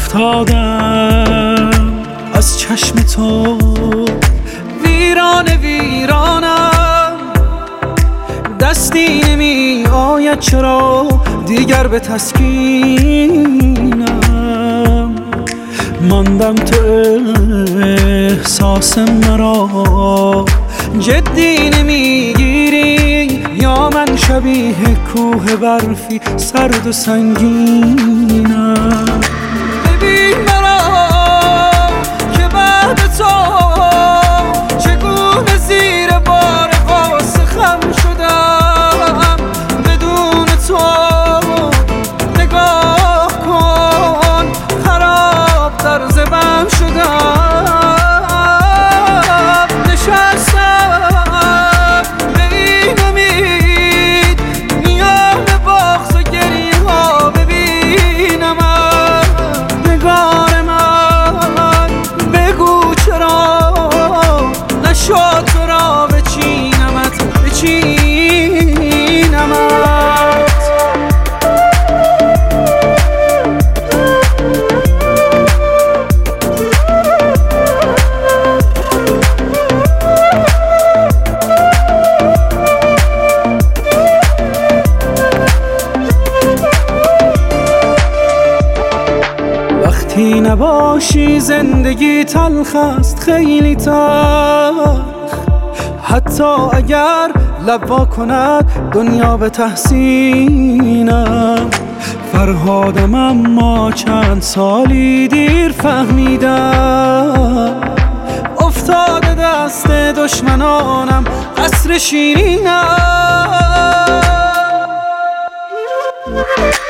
افتادم از چشم تو، ویرانه ویرانم، دستی نمی آید چرا دیگر به تسکینم. ماندم تو احساس مرا جدی نمیگیری، یا من شبیه کوه برفی سرد و سنگینم. ببین مرا که بعد تو چگونه زیر بار غصه خم شدم. بدون تو نگاه کن خراب در زبم شدم. نشستم به این امید میان بغض و گریه ها ببینم نگار من. بگو چرا نشد تو را بچینمت بچینمت. وقتی نباشی زندگی تلخ است، خیلی تلخ. حتی اگر لب وا کند دنیا به تحسینم. فرهادم اما چند سالی دیر فهمیدم، افتاده دست دشمنانم قصر شیرینم.